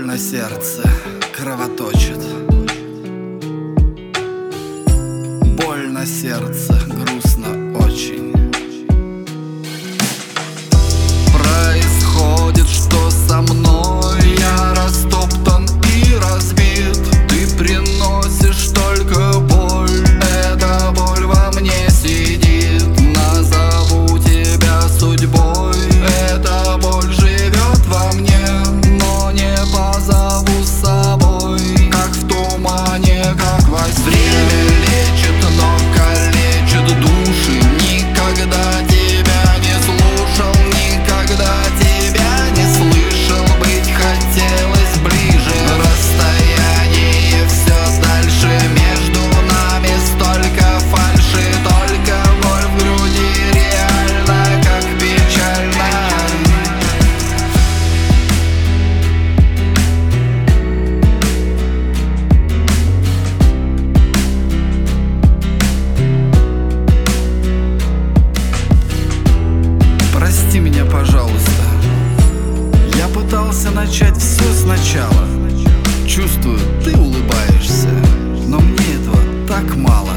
на сердце кровоточит, боль на сердце, грустно очень. Происходит, что со мной я растоптан и разбит. Ты приносишь только боль, эта боль во мне сидит. Назову тебя судьбой, эта боль живет во мне, но не позову с собой, как в тумане, как во сне. Время лечит, но калечит души. Никогда тебя не слушал, никогда тебя не слышал. Быть хотелось ближе, расстояние все дальше. Между нами столько фальши, только боль в груди реально, как печально. Прости меня, пожалуйста. Я пытался начать все сначала. Чувствую, ты улыбаешься, но мне этого так мало.